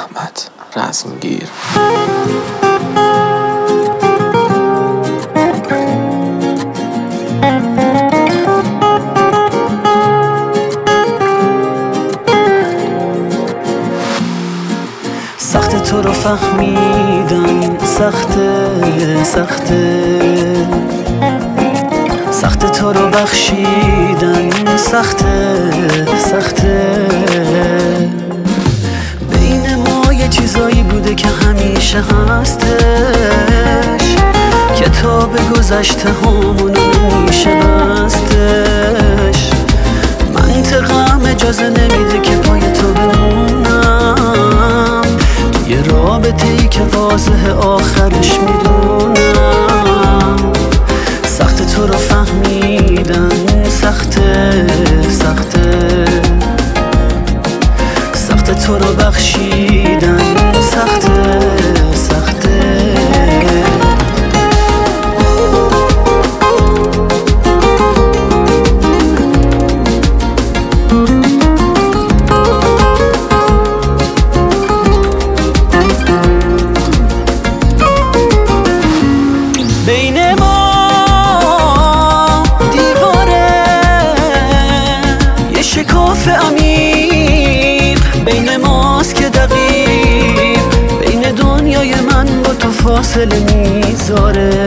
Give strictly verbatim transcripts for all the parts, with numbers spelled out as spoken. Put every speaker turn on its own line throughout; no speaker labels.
احمد رزمگیر.
سخت تو رو فهمیدن سخته سخته، سخت تو رو بخشیدن سخته سخته. بین ما یه چیزایی بوده که همیشه هستش، کتاب گذشته همونو نمیشه بستش. منطقم اجازه نمیده که پای تو بمونم، یه رابطه ای که واضح آخرش میدونم. سخت تو رو فهمیدن سخته سخته، سخت تو رو بخشیدن سخته سخته. بین ما دیواره یه شکاف عمیق، بین ماست که دقیق بین دنیای من با تو فاصله میذاره.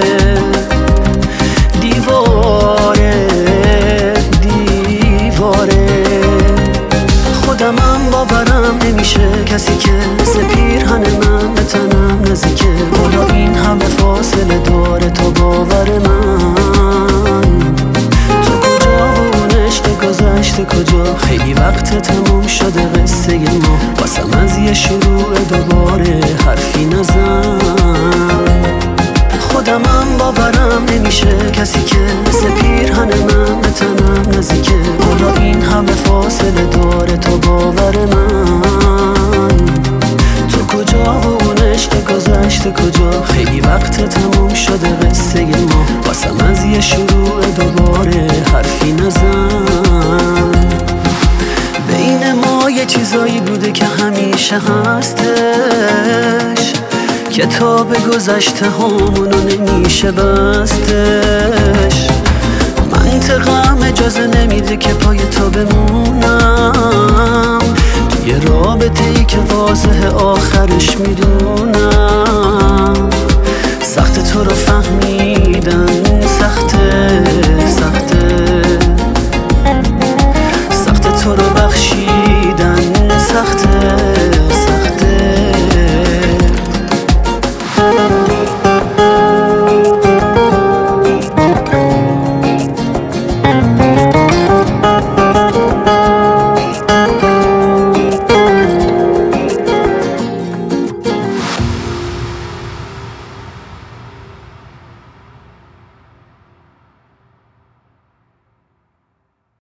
دیواره دیواره خودمم باورم نمیشه، کسی که مثل پیرهن من به تنم نزدیکه. حالا این همه فاصله داره تو باور من، تو کجا و اون عشق گذشته کجا؟ خیلی وقت تموم شده قصه ما، واسم از یه شروع دوباره حرفی نزن. خودمم باورم نمیشه، کسی که مثل پیرهن من به تنم نزدیکه. حالا این همه فاصله داره تو باور من، تو کجا و اون عشق گذشته کجا؟ خیلی وقت تموم شده قصه ما، واسم از یه شروع دوباره حرفی نزن. بین ما یه چیزایی بوده که همیشه هستش، کتاب گذشته همونو نمیشه بستش. منطقم اجازه نمیده که پای تو بمونم، توی رابطه ای که واضح آخرش میدونم. سخت تو رو فهمیدن سخته سخته، سخت تو رو بخشیدن